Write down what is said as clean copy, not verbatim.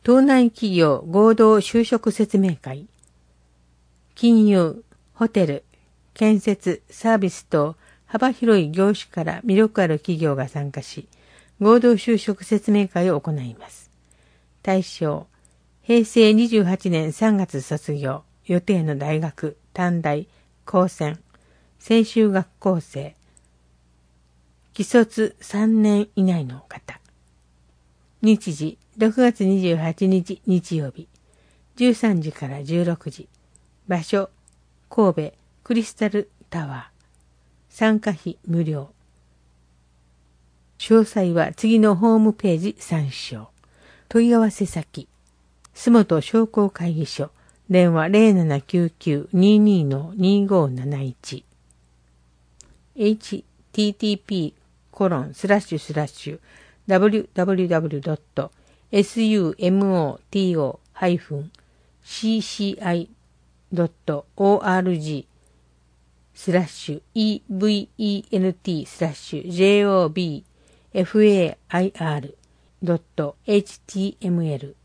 島内企業合同就職説明会。金融、ホテル、建設、サービス等幅広い業種から魅力ある企業が参加し、合同就職説明会を行います。対象、平成28年3月卒業、予定の大学、短大、高専、専修学校生、既卒3年以内の方。日時、6月28日日曜日、13時から16時。場所、神戸クリスタルタワー。参加費無料。詳細は次のホームページ参照。問い合わせ先、洲本商工会議所、電話 0799-22-2571。http://www.sumoto-cci.org/event/jobfair.html